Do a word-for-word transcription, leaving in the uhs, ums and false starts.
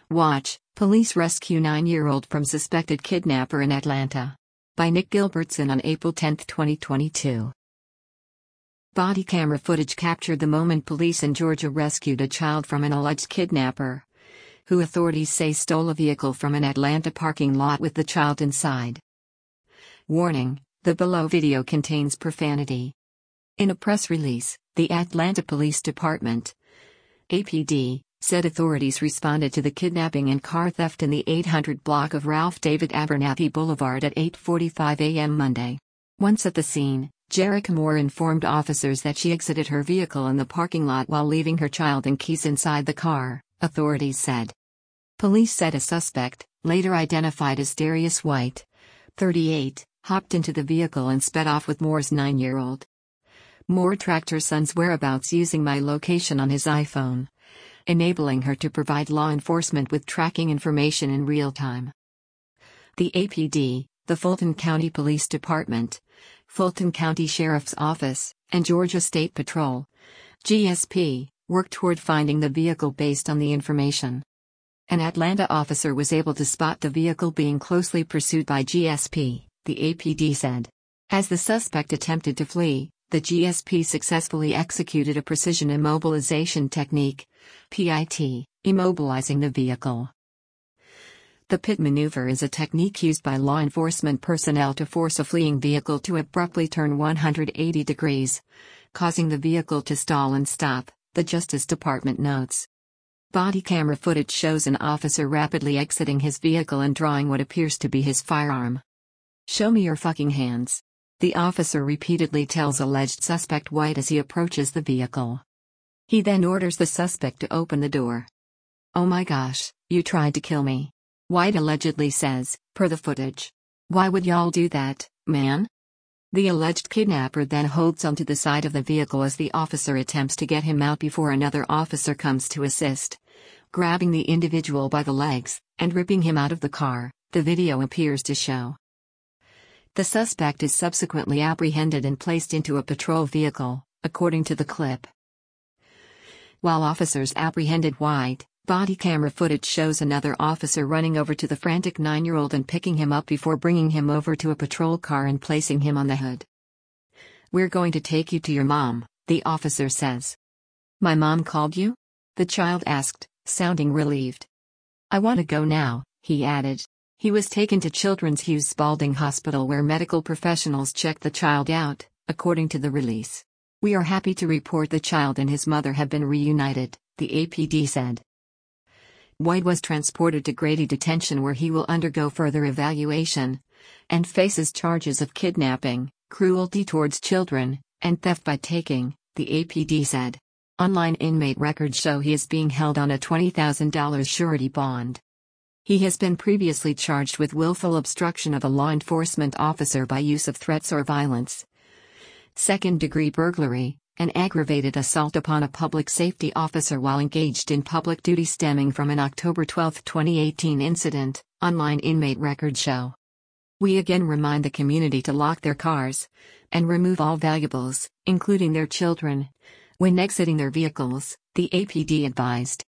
Watch, police rescue nine-year-old from suspected kidnapper in Atlanta. By Nick Gilbertson on April tenth, twenty twenty-two. Body camera footage captured the moment police in Georgia rescued a child from an alleged kidnapper, who authorities say stole a vehicle from an Atlanta parking lot with the child inside. Warning: the below video contains profanity. In a press release, the Atlanta Police Department, A P D, said authorities responded to the kidnapping and car theft in the eight hundred block of Ralph David Abernathy Boulevard at eight forty-five a m Monday. Once at the scene, Jerica Moore informed officers that she exited her vehicle in the parking lot while leaving her child and keys inside the car, authorities said. Police said a suspect, later identified as Darius White, thirty-eight, hopped into the vehicle and sped off with Moore's nine-year-old. Moore tracked her son's whereabouts using My Location on his iPhone, enabling her to provide law enforcement with tracking information in real time. The A P D, the Fulton County Police Department, Fulton County Sheriff's Office, and Georgia State Patrol, G S P, worked toward finding the vehicle based on the information. An Atlanta officer was able to spot the vehicle being closely pursued by G S P, the A P D said. As the suspect attempted to flee, the G S P successfully executed a precision immobilization technique, P I T, immobilizing the vehicle. The pit maneuver is a technique used by law enforcement personnel to force a fleeing vehicle to abruptly turn one hundred eighty degrees, causing the vehicle to stall and stop, the Justice Department notes. Body camera footage shows an officer rapidly exiting his vehicle and drawing what appears to be his firearm. "Show me your fucking hands," the officer repeatedly tells alleged suspect White as he approaches the vehicle. He then orders the suspect to open the door. "Oh my gosh, you tried to kill me," White allegedly says, per the footage. "Why would y'all do that, man?" The alleged kidnapper then holds onto the side of the vehicle as the officer attempts to get him out before another officer comes to assist, grabbing the individual by the legs and ripping him out of the car, the video appears to show. The suspect is subsequently apprehended and placed into a patrol vehicle, according to the clip. While officers apprehended White, body camera footage shows another officer running over to the frantic nine-year-old and picking him up before bringing him over to a patrol car and placing him on the hood. "We're going to take you to your mom," the officer says. "My mom called you?" the child asked, sounding relieved. "I want to go now," he added. He was taken to Children's Hughes Spalding Hospital where medical professionals checked the child out, according to the release. "We are happy to report the child and his mother have been reunited," the A P D said. White was transported to Grady Detention where he will undergo further evaluation and faces charges of kidnapping, cruelty towards children, and theft by taking, the A P D said. Online inmate records show he is being held on a twenty thousand dollars surety bond. He has been previously charged with willful obstruction of a law enforcement officer by use of threats or violence, second-degree burglary, and aggravated assault upon a public safety officer while engaged in public duty stemming from an October twelfth, twenty eighteen incident, online inmate records show. "We again remind the community to lock their cars and remove all valuables, including their children, when exiting their vehicles," the A P D advised.